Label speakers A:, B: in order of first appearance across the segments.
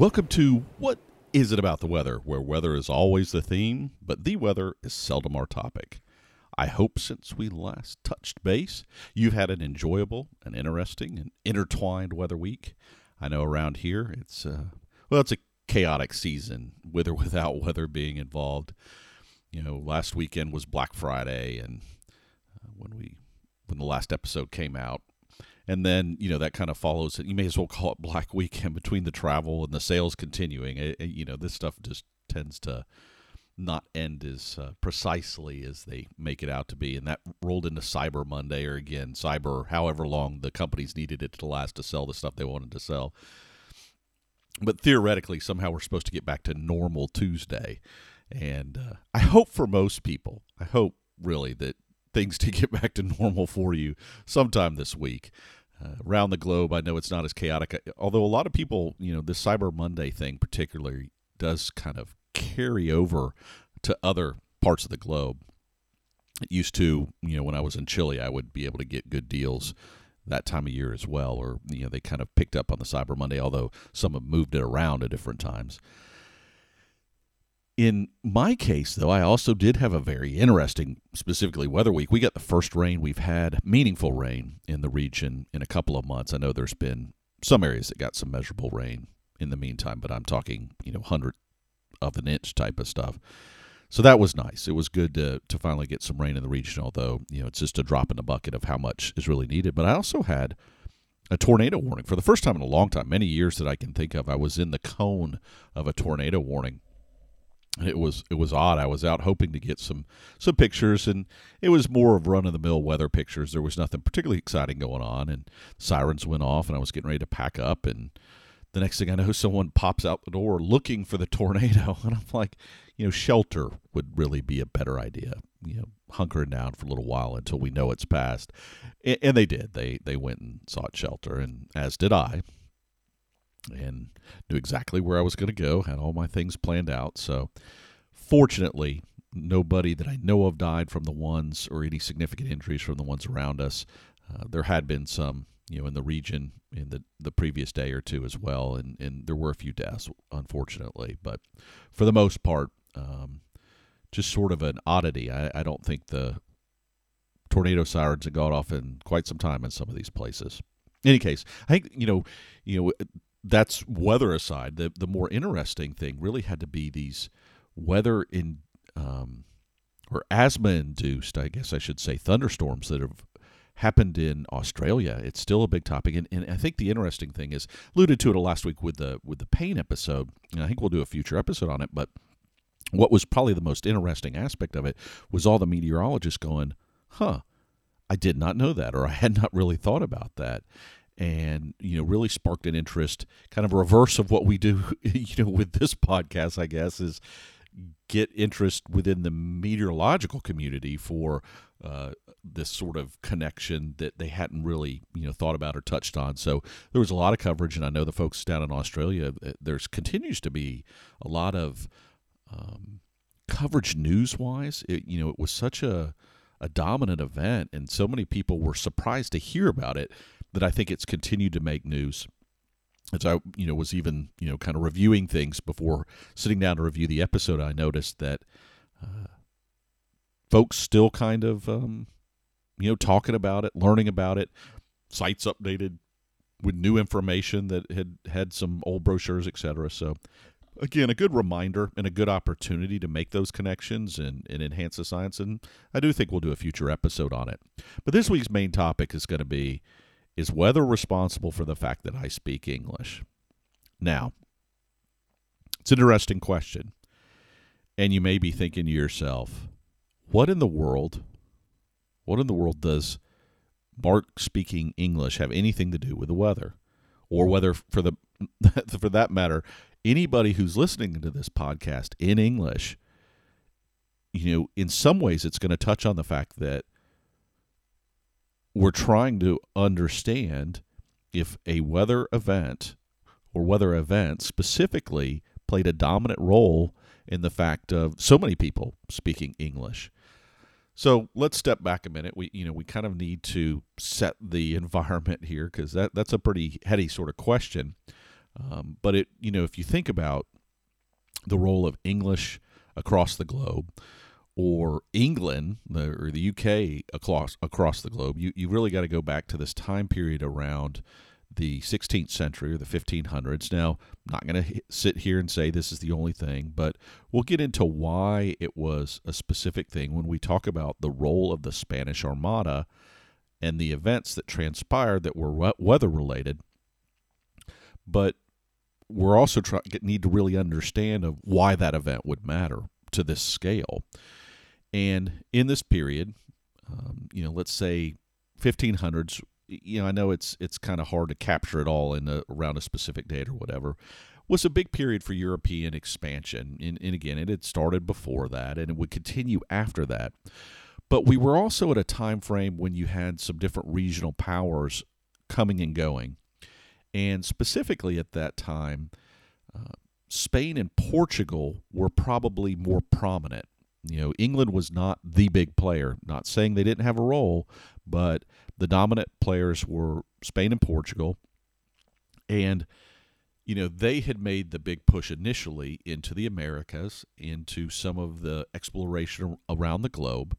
A: Welcome to What Is It About the Weather, where weather is always the theme, but the weather is seldom our topic. I hope since we last touched base, you've had an enjoyable and interesting and intertwined weather week. I know around here it's a chaotic season, with or without weather being involved. You know, last weekend was Black Friday, and when the last episode came out. And then, that kind of follows it. You may as well call it Black Weekend between the travel and the sales continuing. This stuff just tends to not end as precisely as they make it out to be. And that rolled into Cyber Monday, or again, Cyber, however long the companies needed it to last to sell the stuff they wanted to sell. But theoretically, somehow we're supposed to get back to normal Tuesday. And I hope for most people, really that things to get back to normal for you sometime this week. Around the globe, I know it's not as chaotic, although a lot of people, this Cyber Monday thing particularly does kind of carry over to other parts of the globe. It used to, when I was in Chile, I would be able to get good deals that time of year as well, or, they kind of picked up on the Cyber Monday, although some have moved it around at different times. In my case, though, I also did have a very interesting, specifically weather week. We got the first rain we've had, meaningful rain in the region in a couple of months. I know there's been some areas that got some measurable rain in the meantime, but I'm talking, 100th of an inch type of stuff. So that was nice. It was good to finally get some rain in the region, although, it's just a drop in the bucket of how much is really needed. But I also had a tornado warning. For the first time in a long time, many years that I can think of, I was in the cone of a tornado warning. It was odd. I was out hoping to get some pictures, and it was more of run-of-the-mill weather pictures. There was nothing particularly exciting going on, and sirens went off, and I was getting ready to pack up, and the next thing I know, someone pops out the door looking for the tornado, and I'm like, shelter would really be a better idea. Hunkering down for a little while until we know it's passed, and they did. They went and sought shelter, and as did I. And knew exactly where I was going to go, had all my things planned out. So fortunately, nobody that I know of died from the ones, or any significant injuries from the ones around us. There had been some, in the region in the previous day or two as well, and there were a few deaths, unfortunately. But for the most part, just sort of an oddity. I don't think the tornado sirens have gone off in quite some time in some of these places. In any case, I think, that's weather aside. The more interesting thing really had to be these weather or asthma-induced, I guess I should say, thunderstorms that have happened in Australia. It's still a big topic, and I think the interesting thing is, alluded to it last week with the pain episode, and I think we'll do a future episode on it. But what was probably the most interesting aspect of it was all the meteorologists going, I did not know that, or I had not really thought about that. And, really sparked an interest, kind of a reverse of what we do, with this podcast, I guess, is get interest within the meteorological community for this sort of connection that they hadn't really, thought about or touched on. So there was a lot of coverage, and I know the folks down in Australia, there's continues to be a lot of coverage news-wise. It was such a dominant event, and so many people were surprised to hear about it, that I think it's continued to make news. As I, was even, kind of reviewing things before sitting down to review the episode, I noticed that folks still kind of, talking about it, learning about it, sites updated with new information that had some old brochures, etc. So, again, a good reminder and a good opportunity to make those connections and enhance the science, and I do think we'll do a future episode on it. But this week's main topic is going to be, is weather responsible for the fact that I speak English? Now, it's an interesting question, and you may be thinking to yourself, what in the world does Mark speaking English have anything to do with the weather? Or whether, for that matter, anybody who's listening to this podcast in English, in some ways it's going to touch on the fact that we're trying to understand if a weather event or weather events specifically played a dominant role in the fact of so many people speaking English. So let's step back a minute. We kind of need to set the environment here, because that's a pretty heady sort of question. But if you think about the role of English across the globe, or England or the UK across the globe, you really got to go back to this time period around the 16th century or the 1500s. Now, I'm not going to sit here and say this is the only thing, but we'll get into why it was a specific thing when we talk about the role of the Spanish Armada and the events that transpired that were weather-related. But we're also need to really understand of why that event would matter to this scale. And in this period, let's say 1500s, I know it's kind of hard to capture it all in around a specific date or whatever, was a big period for European expansion. And again, it had started before that, and it would continue after that. But we were also at a time frame when you had some different regional powers coming and going. And specifically at that time, Spain and Portugal were probably more prominent. England was not the big player. Not saying they didn't have a role, but the dominant players were Spain and Portugal. And, they had made the big push initially into the Americas, into some of the exploration around the globe.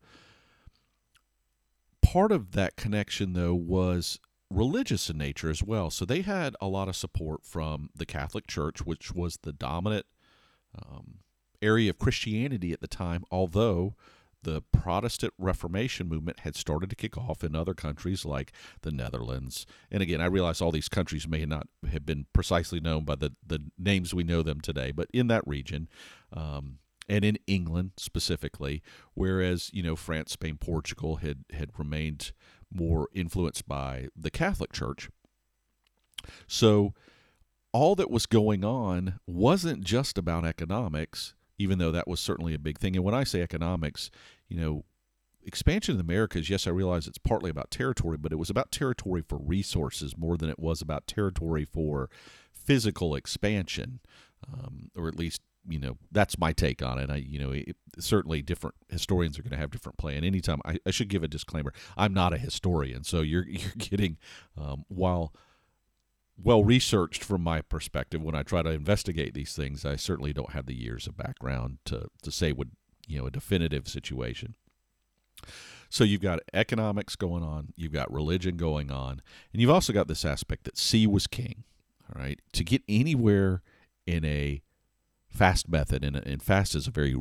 A: Part of that connection, though, was religious in nature as well. So they had a lot of support from the Catholic Church, which was the dominant area of Christianity at the time, although the Protestant Reformation movement had started to kick off in other countries like the Netherlands. And again, I realize all these countries may not have been precisely known by the names we know them today, but in that region, and in England specifically, whereas, France, Spain, Portugal had remained more influenced by the Catholic Church. So all that was going on wasn't just about economics, even though that was certainly a big thing. And when I say economics, expansion in the Americas, yes, I realize it's partly about territory, but it was about territory for resources more than it was about territory for physical expansion, or at least, that's my take on it. Certainly different historians are going to have different play. And anytime, I should give a disclaimer, I'm not a historian, so you're getting, while well-researched from my perspective, when I try to investigate these things, I certainly don't have the years of background to say what, a definitive situation. So you've got economics going on, you've got religion going on, and you've also got this aspect that sea was king, all right? To get anywhere in a fast method, and fast is a very,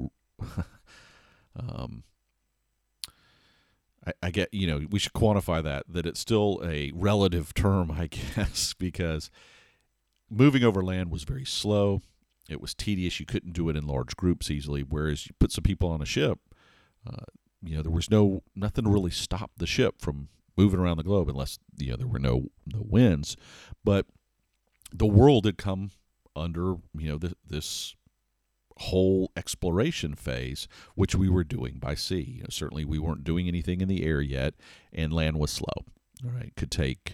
A: I get, we should quantify that it's still a relative term, I guess, because moving over land was very slow. It was tedious. You couldn't do it in large groups easily, whereas you put some people on a ship, there was nothing to really stop the ship from moving around the globe unless, there were no winds. But the world had come under, this whole exploration phase, which we were doing by sea. Certainly we weren't doing anything in the air yet, and land was slow. All right, it could take,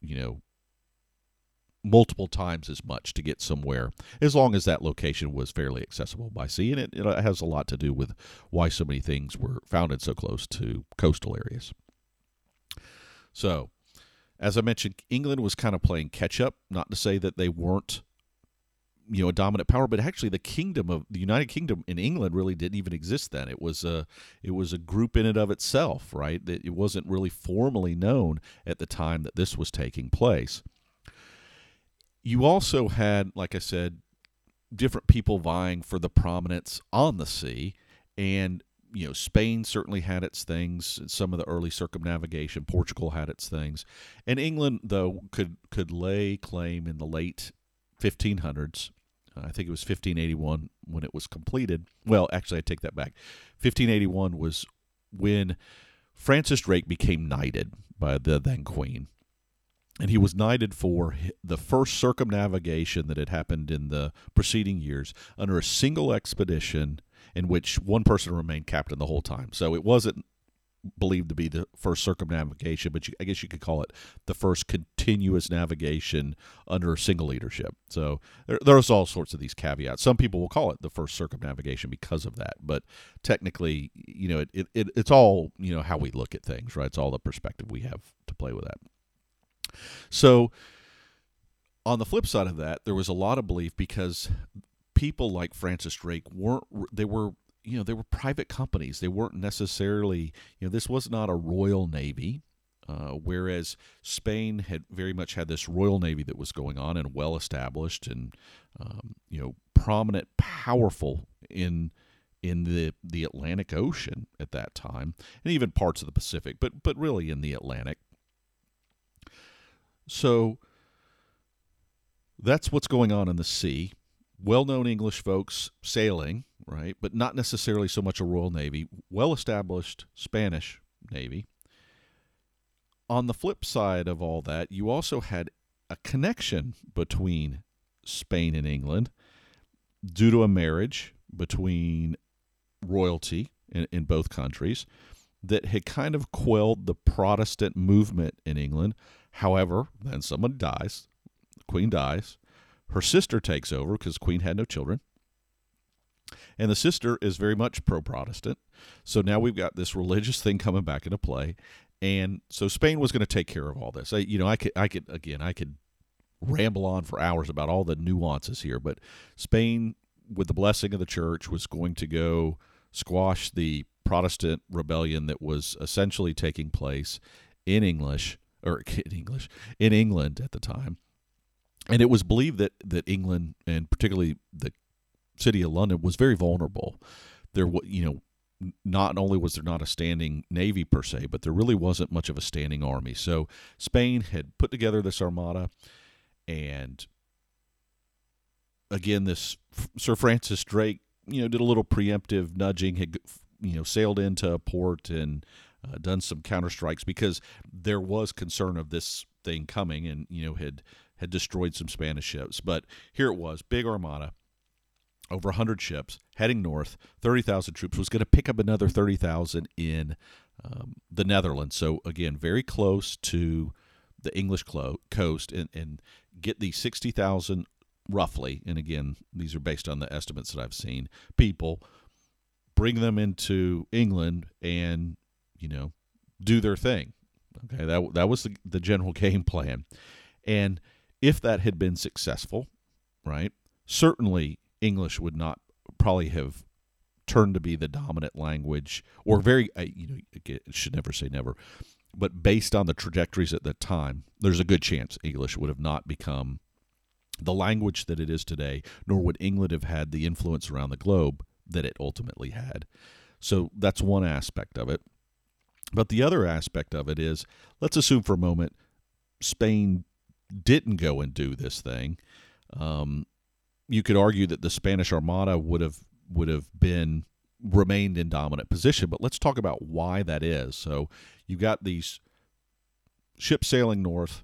A: multiple times as much to get somewhere, as long as that location was fairly accessible by sea. And it has a lot to do with why so many things were founded so close to coastal areas. So, as I mentioned, England was kind of playing catch up. Not to say that they weren't, a dominant power, but actually the United Kingdom in England really didn't even exist then. It was a group in and of itself, right? It wasn't really formally known at the time that this was taking place. You also had, like I said, different people vying for the prominence on the sea, and Spain certainly had its things. Some of the early circumnavigation, Portugal had its things, and England, though, could lay claim in the late 1500s. I think it was 1581 when it was completed. Well, actually, I take that back. 1581 was when Francis Drake became knighted by the then Queen. And he was knighted for the first circumnavigation that had happened in the preceding years under a single expedition in which one person remained captain the whole time. So it wasn't believed to be the first circumnavigation, but I guess you could call it the first continuous navigation under a single leadership. So there's all sorts of these caveats. Some people will call it the first circumnavigation because of that, but technically, it's all, how we look at things, right? It's all the perspective we have to play with that. So On the flip side of that, there was a lot of belief because people like Francis Drake they were private companies. They weren't necessarily, this was not a royal navy, whereas Spain had very much had this royal navy that was going on and well established and, prominent, powerful in the Atlantic Ocean at that time, and even parts of the Pacific, but really in the Atlantic. So that's what's going on in the sea. Well-known English folks sailing, right, but not necessarily so much a Royal Navy. Well-established Spanish Navy. On the flip side of all that, you also had a connection between Spain and England due to a marriage between royalty in both countries that had kind of quelled the Protestant movement in England. However, then someone dies, the Queen dies, her sister takes over because the Queen had no children, and the sister is very much pro-Protestant. So now we've got this religious thing coming back into play, and so Spain was going to take care of all this. I could ramble on for hours about all the nuances here, but Spain, with the blessing of the church, was going to go squash the Protestant rebellion that was essentially taking place in England at the time. And it was believed that England, and particularly the city of London, was very vulnerable. Not only was there not a standing navy per se, but there really wasn't much of a standing army. So Spain had put together this armada, and again, this Sir Francis Drake, did a little preemptive nudging, had sailed into a port and done some counterstrikes because there was concern of this thing coming, and had destroyed some Spanish ships. But here it was, big armada, over 100 ships, heading north, 30,000 troops, was going to pick up another 30,000 in the Netherlands. So, again, very close to the English coast, and get the 60,000 roughly, and again, these are based on the estimates that I've seen, people, bring them into England and, do their thing. Okay, that was the general game plan. And if that had been successful, right, certainly English would not probably have turned to be the dominant language, or very, should never say never, but based on the trajectories at that time, there's a good chance English would have not become the language that it is today, nor would England have had the influence around the globe that it ultimately had. So that's one aspect of it. But the other aspect of it is, let's assume for a moment Spain didn't go and do this thing. You could argue that the Spanish Armada would have remained in dominant position, but let's talk about why that is. So you've got these ships sailing north.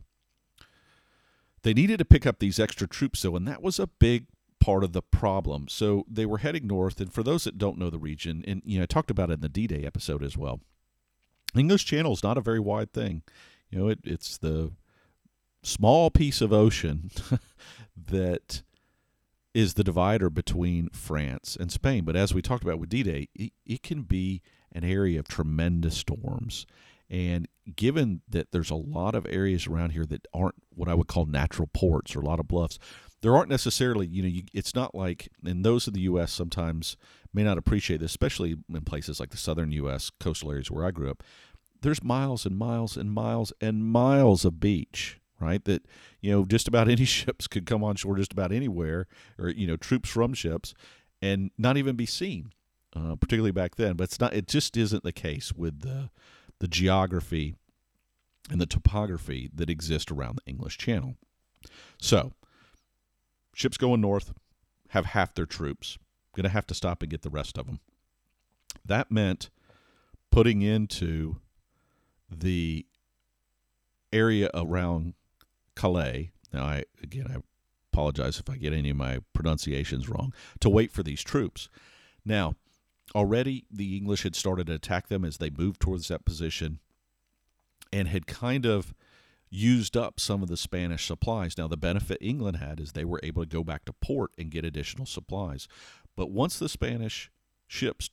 A: They needed to pick up these extra troops, though, and that was a big part of the problem. So they were heading north, and for those that don't know the region, and I talked about it in the D-Day episode as well, English Channel is not a very wide thing. It's the small piece of ocean that is the divider between France and Spain. But as we talked about with D-Day, it can be an area of tremendous storms. And given that there's a lot of areas around here that aren't what I would call natural ports, or a lot of bluffs, there aren't necessarily, it's not like, and those in the U.S. sometimes may not appreciate this, especially in places like the southern U.S., coastal areas where I grew up. There's miles and miles and miles and miles of beach, right? That, just about any ships could come on shore just about anywhere, or, troops from ships, and not even be seen, particularly back then. But it just isn't the case with the geography and the topography that exist around the English Channel. So, ships going north have half their troops, going to have to stop and get the rest of them. That meant putting into the area around Calais. Now, I apologize if I get any of my pronunciations wrong, to wait for these troops. Now, already the English had started to attack them as they moved towards that position, and had kind of used up some of the Spanish supplies. Now, the benefit England had is they were able to go back to port and get additional supplies. But once the Spanish ships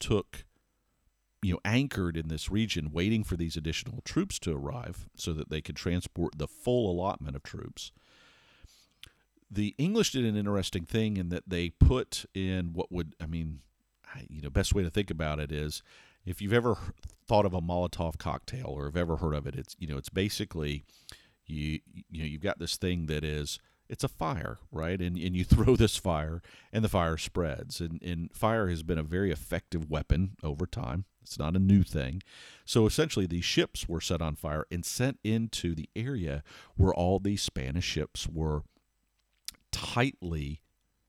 A: anchored in this region, waiting for these additional troops to arrive so that they could transport the full allotment of troops, the English did an interesting thing in that they put in what would, best way to think about it is if you've ever thought of a Molotov cocktail or have ever heard of it, it's basically you've got this thing that is, it's a fire, right? And you throw this fire, and the fire spreads. And fire has been a very effective weapon over time. It's not a new thing. So essentially, these ships were set on fire and sent into the area where all these Spanish ships were tightly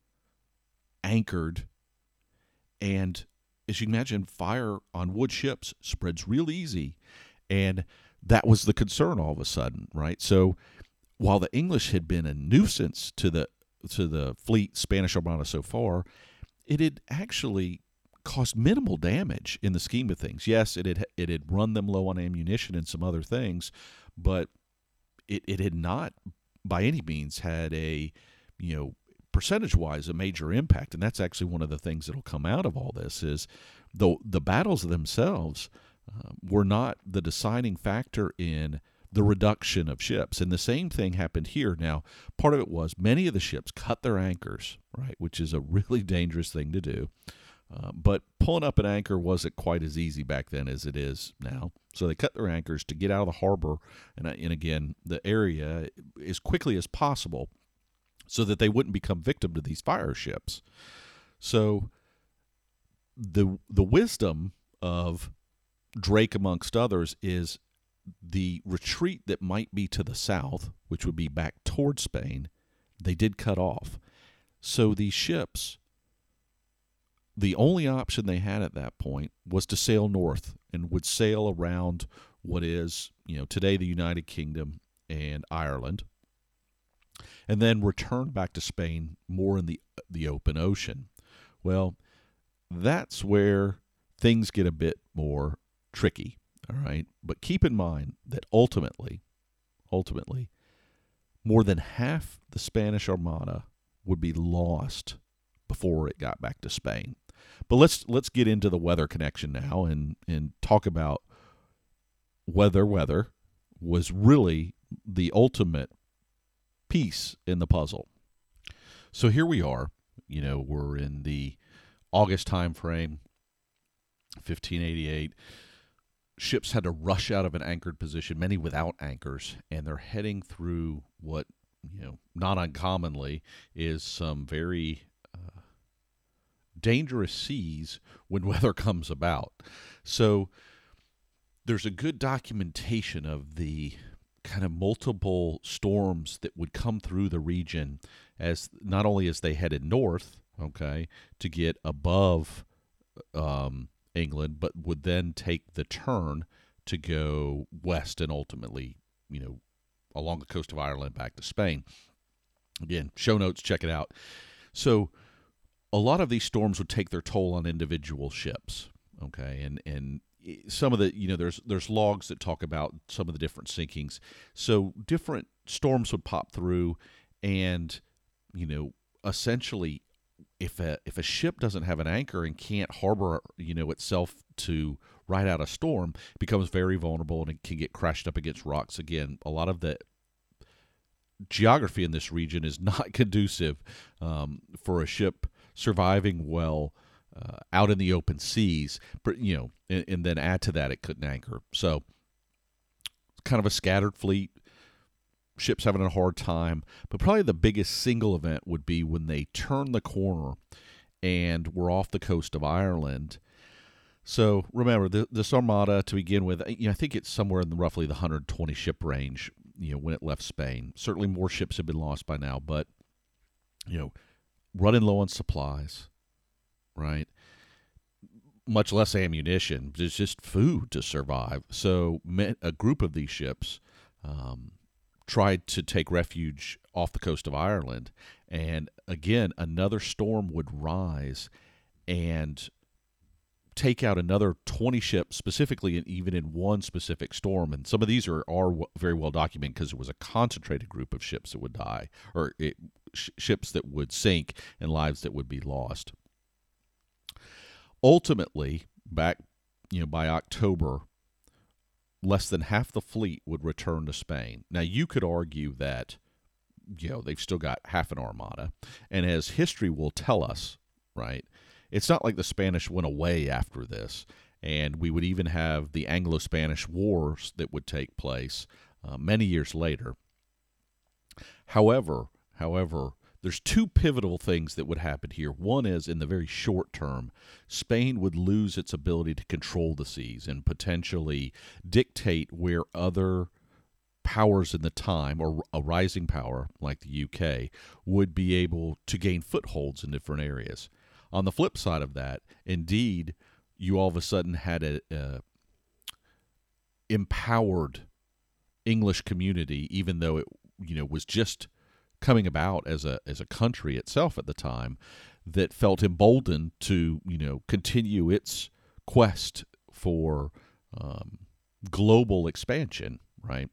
A: anchored. And as you can imagine, fire on wood ships spreads real easy. And that was the concern all of a sudden, right? So while the English had been a nuisance to the fleet Spanish Armada so far, it had actually caused minimal damage in the scheme of things. Yes, it had run them low on ammunition and some other things, but it had not by any means had a, percentage-wise a major impact. And that's actually one of the things that will come out of all this is the battles themselves were not the deciding factor in the reduction of ships. And the same thing happened here. Now, part of it was many of the ships cut their anchors, right, which is a really dangerous thing to do. But pulling up an anchor wasn't quite as easy back then as it is now. So they cut their anchors to get out of the harbor and again, the area as quickly as possible so that they wouldn't become victim to these fire ships. So the wisdom of Drake, amongst others, is the retreat that might be to the south, which would be back towards Spain, they did cut off. So these ships, the only option they had at that point was to sail north and would sail around what is, today the United Kingdom and Ireland, and then return back to Spain more in the open ocean. Well, that's where things get a bit more tricky. All right, but keep in mind that ultimately, more than half the Spanish Armada would be lost before it got back to Spain. But let's get into the weather connection now and talk about whether weather was really the ultimate piece in the puzzle. So here we are, we're in the August time frame, 1588. Ships had to rush out of an anchored position, many without anchors, and they're heading through what, not uncommonly, is some very dangerous seas when weather comes about. So there's a good documentation of the kind of multiple storms that would come through the region as not only as they headed north, okay, to get above England, but would then take the turn to go west and ultimately, along the coast of Ireland back to Spain. Again, show notes, check it out. So a lot of these storms would take their toll on individual ships, okay, and some of the, there's logs that talk about some of the different sinkings. So different storms would pop through, and essentially, if a ship doesn't have an anchor and can't harbor, itself to ride out a storm, it becomes very vulnerable and it can get crashed up against rocks. Again, a lot of the geography in this region is not conducive for a ship surviving well out in the open seas, and then add to that, it couldn't anchor. So kind of a scattered fleet. Ships having a hard time, but probably the biggest single event would be when they turn the corner and we're off the coast of Ireland. So remember, this armada to begin with, I think it's somewhere in roughly the 120 ship range, when it left Spain. Certainly more ships have been lost by now, but, running low on supplies, right? Much less ammunition, it's just food to survive. So a group of these ships tried to take refuge off the coast of Ireland. And again, another storm would rise and take out another 20 ships, specifically, and even in one specific storm. And some of these are very well documented because it was a concentrated group of ships that would die, or ships that would sink and lives that would be lost. Ultimately, back by October, less than half the fleet would return to Spain. Now, you could argue that they've still got half an armada. And as history will tell us, right, it's not like the Spanish went away after this. And we would even have the Anglo-Spanish Wars that would take place many years later. However, there's two pivotal things that would happen here. One is, in the very short term, Spain would lose its ability to control the seas and potentially dictate where other powers in the time, or a rising power like the UK, would be able to gain footholds in different areas. On the flip side of that, indeed, you all of a sudden had a empowered English community, even though it was just coming about as a country itself at the time, that felt emboldened to continue its quest for global expansion, right?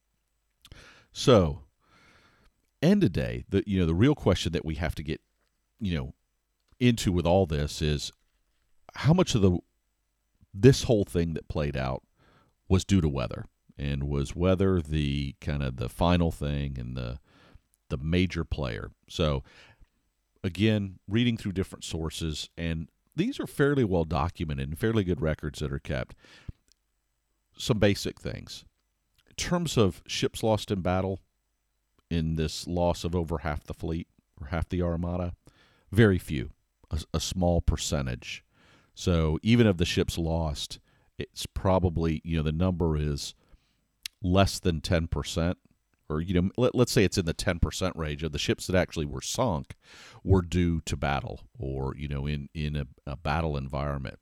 A: So, end of day, the real question that we have to get into with all this is, how much of this whole thing that played out was due to weather, and was weather the kind of the final thing and the major player? So, again, reading through different sources, and these are fairly well documented and fairly good records that are kept. Some basic things. In terms of ships lost in battle, in this loss of over half the fleet, or half the armada, very few, a small percentage. So even of the ships lost, it's probably, the number is less than 10%, or, let's say it's in the 10% range of the ships that actually were sunk were due to battle, or, in a battle environment.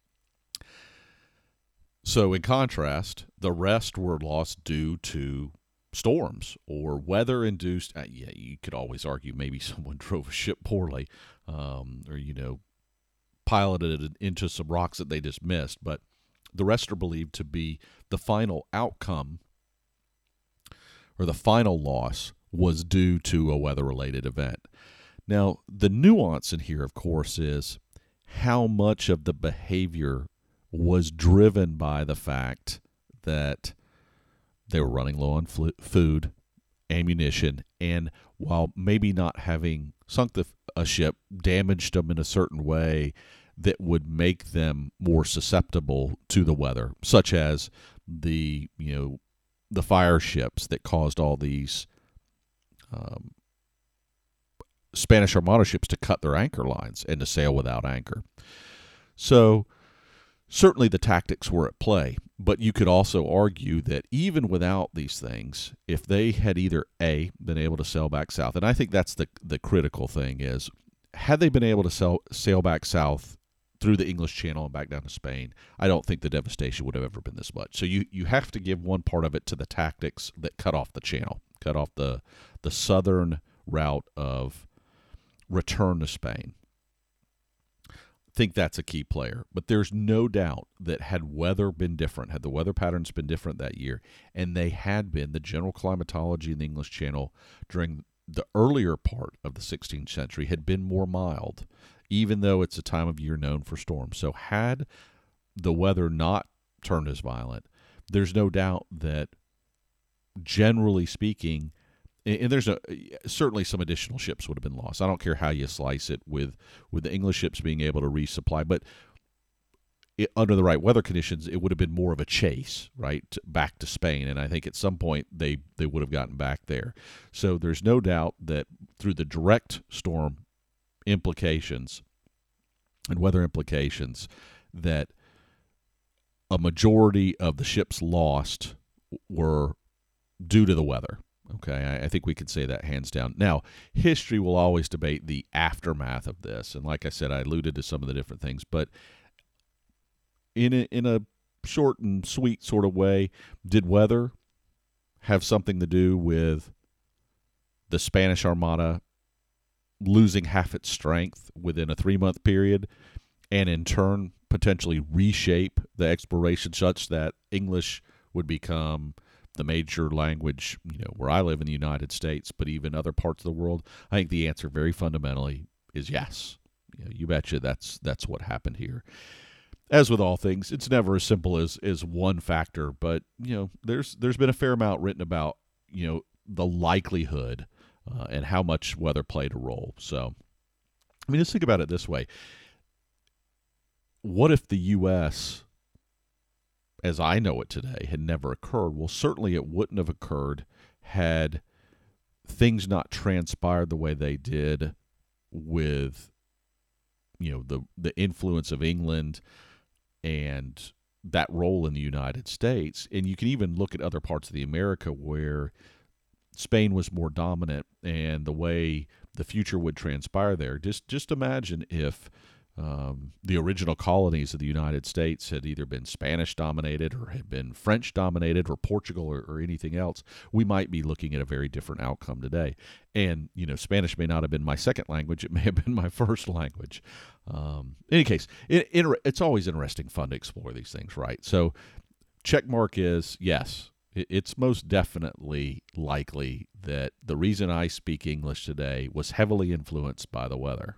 A: So in contrast, the rest were lost due to storms or weather-induced. You could always argue maybe someone drove a ship poorly, or piloted it into some rocks that they just missed. But the rest are believed to be the final outcome, or the final loss was due to a weather-related event. Now, the nuance in here, of course, is how much of the behavior was driven by the fact that they were running low on food, ammunition, and while maybe not having sunk a ship, damaged them in a certain way that would make them more susceptible to the weather, such as the fire ships that caused all these Spanish Armada ships to cut their anchor lines and to sail without anchor. So certainly the tactics were at play, but you could also argue that even without these things, if they had either A, been able to sail back south, and I think that's the critical thing is, had they been able to sail back south through the English Channel and back down to Spain, I don't think the devastation would have ever been this much. So you have to give one part of it to the tactics that cut off the channel, cut off the southern route of return to Spain. I think that's a key player. But there's no doubt that had weather been different, had the weather patterns been different that year, and they had been, the general climatology in the English Channel during the earlier part of the 16th century had been more mild, even though it's a time of year known for storms. So had the weather not turned as violent, there's no doubt that, generally speaking, and there's certainly some additional ships would have been lost. I don't care how you slice it, with the English ships being able to resupply, but under the right weather conditions, it would have been more of a chase, right, back to Spain. And I think at some point they would have gotten back there. So there's no doubt that through the direct storm implications and weather implications, that a majority of the ships lost were due to the weather. Okay, I think we could say that hands down. Now, history will always debate the aftermath of this, and like I said, I alluded to some of the different things, but in a short and sweet sort of way, did weather have something to do with the Spanish Armada losing half its strength within a 3-month period, and in turn potentially reshape the exploration such that English would become the major language, where I live in the United States, but even other parts of the world? I think the answer very fundamentally is yes. You betcha that's what happened here. As with all things, it's never as simple as one factor, but there's been a fair amount written about the likelihood and how much weather played a role. So, I mean, just think about it this way. What if the U.S., as I know it today, had never occurred? Well, certainly it wouldn't have occurred had things not transpired the way they did with, the influence of England and that role in the United States. And you can even look at other parts of the America where Spain was more dominant and the way the future would transpire there. Just imagine if the original colonies of the United States had either been Spanish dominated or had been French dominated or Portugal or anything else. We might be looking at a very different outcome today. And, Spanish may not have been my second language. It may have been my first language. In any case, it's always interesting, fun to explore these things, right? So check mark is yes. It's most definitely likely that the reason I speak English today was heavily influenced by the weather.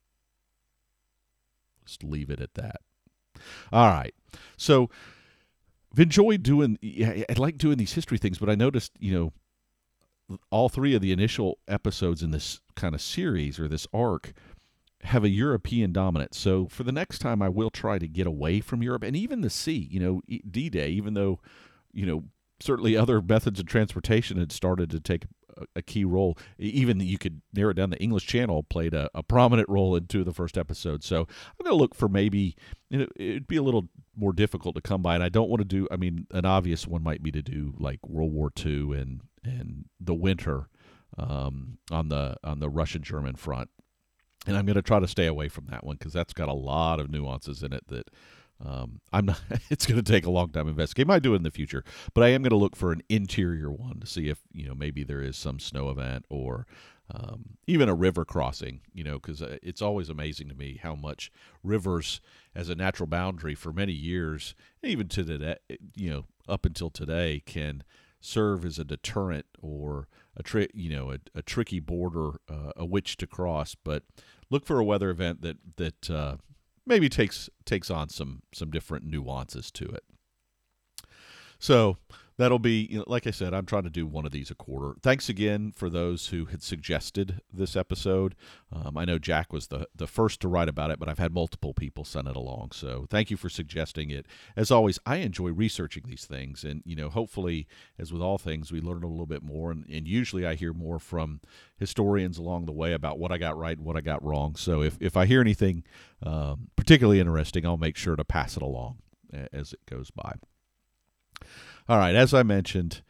A: Just leave it at that. All right. So I've enjoyed I like doing these history things, but I noticed, all three of the initial episodes in this kind of series or this arc have a European dominance. So for the next time, I will try to get away from Europe and even the sea, D-Day, even though, certainly other methods of transportation had started to take a key role. Even you could narrow it down. The English Channel played a prominent role in two of the first episodes. So I'm going to look for maybe, it'd be a little more difficult to come by. And I don't want to do, an obvious one might be to do like World War II and the winter on the Russian-German front. And I'm going to try to stay away from that one because that's got a lot of nuances in it that I'm not. It's going to take a long time to investigate. I might do it in the future, but I am going to look for an interior one to see if maybe there is some snow event or even a river crossing. Because it's always amazing to me how much rivers, as a natural boundary for many years, even to today, up until today, can serve as a deterrent or a tricky border, a which to cross. But look for a weather event that maybe takes on some different nuances to it. So that'll be, like I said, I'm trying to do one of these a quarter. Thanks again for those who had suggested this episode. I know Jack was the first to write about it, but I've had multiple people send it along. So thank you for suggesting it. As always, I enjoy researching these things. And, hopefully, as with all things, we learn a little bit more. And usually I hear more from historians along the way about what I got right and what I got wrong. So if I hear anything particularly interesting, I'll make sure to pass it along as it goes by. All right, as I mentioned,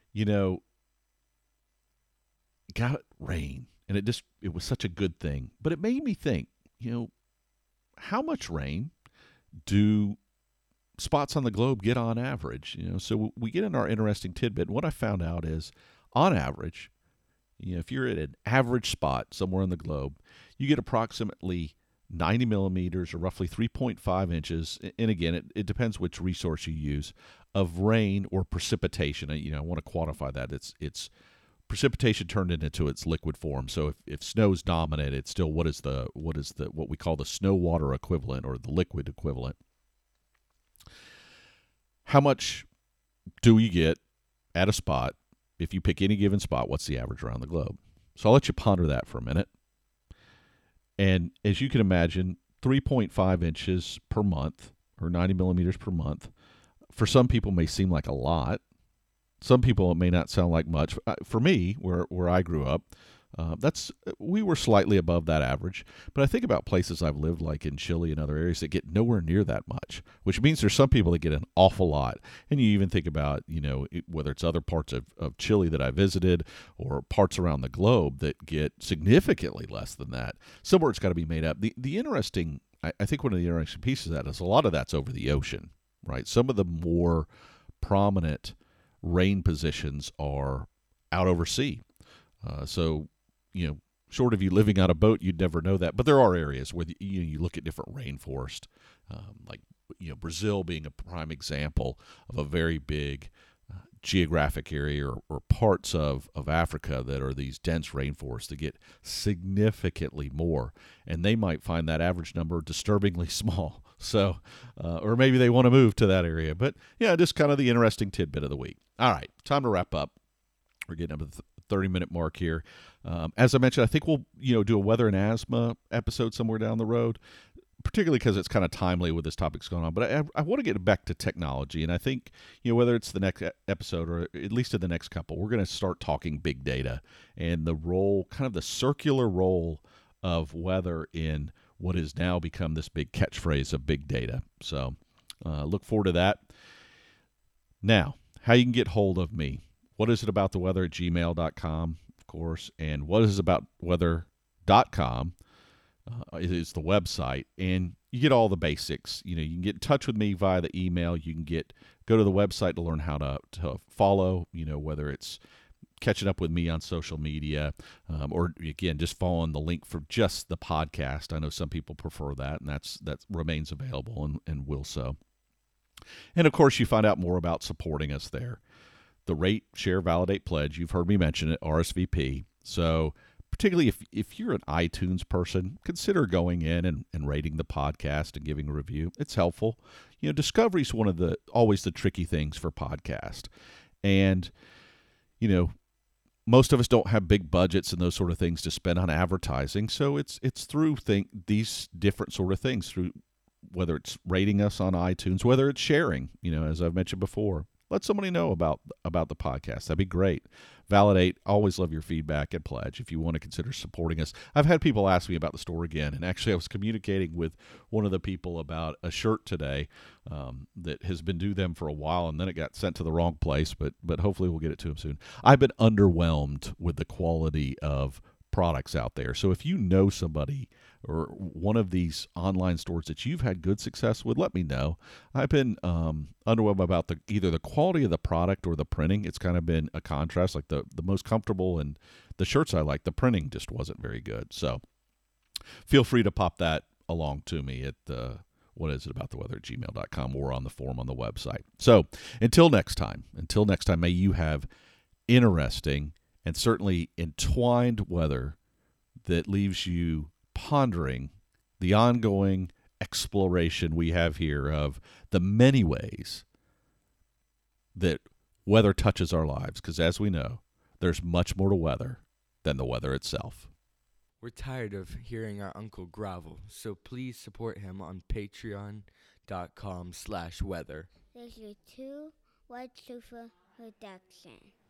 A: got rain, and it was such a good thing. But it made me think, how much rain do spots on the globe get on average? So we get in our interesting tidbit. And what I found out is, on average, if you're at an average spot somewhere on the globe, you get approximately 90 millimeters or roughly 3.5 inches. And again, it depends which resource you use of rain or precipitation. I want to quantify that. It's precipitation turned into its liquid form. So if snow is dominant, it's still what we call the snow water equivalent or the liquid equivalent. How much do we get at a spot? If you pick any given spot, what's the average around the globe? So I'll let you ponder that for a minute. And as you can imagine, 3.5 inches per month or 90 millimeters per month, for some people may seem like a lot. Some people it may not sound like much. For me, where I grew up, we were slightly above that average. But I think about places I've lived, like in Chile and other areas, that get nowhere near that much, which means there's some people that get an awful lot. And you even think about, whether it's other parts of Chile that I visited or parts around the globe that get significantly less than that. Somewhere it's got to be made up. The interesting, I think one of the interesting pieces of that is a lot of that's over the ocean, right? Some of the more prominent rain positions are out over sea. So, short of you living on a boat, you'd never know that. But there are areas where you look at different rainforest, like Brazil being a prime example of a very big geographic area, or parts of Africa that are these dense rainforests that get significantly more. And they might find that average number disturbingly small. So, or maybe they want to move to that area. But yeah, just kind of the interesting tidbit of the week. All right, time to wrap up. We're getting up to 30-minute mark here. As I mentioned, I think we'll do a weather and asthma episode somewhere down the road, particularly because it's kind of timely with this topic's going on. But I want to get back to technology, and I think whether it's the next episode or at least in the next couple, we're going to start talking big data and the role, kind of the circular role of weather in what has now become this big catchphrase of big data. So look forward to that. Now, how you can get hold of me. What is it about the weather at gmail.com, of course, and what is it about weather.com is the website, and you get all the basics. You can get in touch with me via the email. You can go to the website to learn how to follow, whether it's catching up with me on social media, or again, just following the link for just the podcast. I know some people prefer that, and that remains available and will so. And of course, you find out more about supporting us there. The Rate, Share, Validate Pledge, you've heard me mention it, RSVP. So particularly if you're an iTunes person, consider going in and rating the podcast and giving a review. It's helpful. Discovery is one of always the tricky things for podcast. And, most of us don't have big budgets and those sort of things to spend on advertising. So it's through these different sort of things, through whether it's rating us on iTunes, whether it's sharing, as I've mentioned before. Let somebody know about the podcast. That'd be great. Validate. Always love your feedback and pledge if you want to consider supporting us. I've had people ask me about the store again, and actually I was communicating with one of the people about a shirt today that has been due them for a while, and then it got sent to the wrong place, but hopefully we'll get it to them soon. I've been underwhelmed with the quality of products out there. So if you know somebody or one of these online stores that you've had good success with, let me know. I've been underwhelmed about either the quality of the product or the printing. It's kind of been a contrast. Like the most comfortable and the shirts I like, the printing just wasn't very good. So feel free to pop that along to me at what is it about the weather at gmail.com or on the form on the website. So until next time, may you have interesting and certainly entwined weather that leaves you pondering the ongoing exploration we have here of the many ways that weather touches our lives. Because as we know, there's much more to weather than the weather itself.
B: We're tired of hearing our Uncle grovel, so please support him on patreon.com/weather.
C: This is 2 White Sofa Production.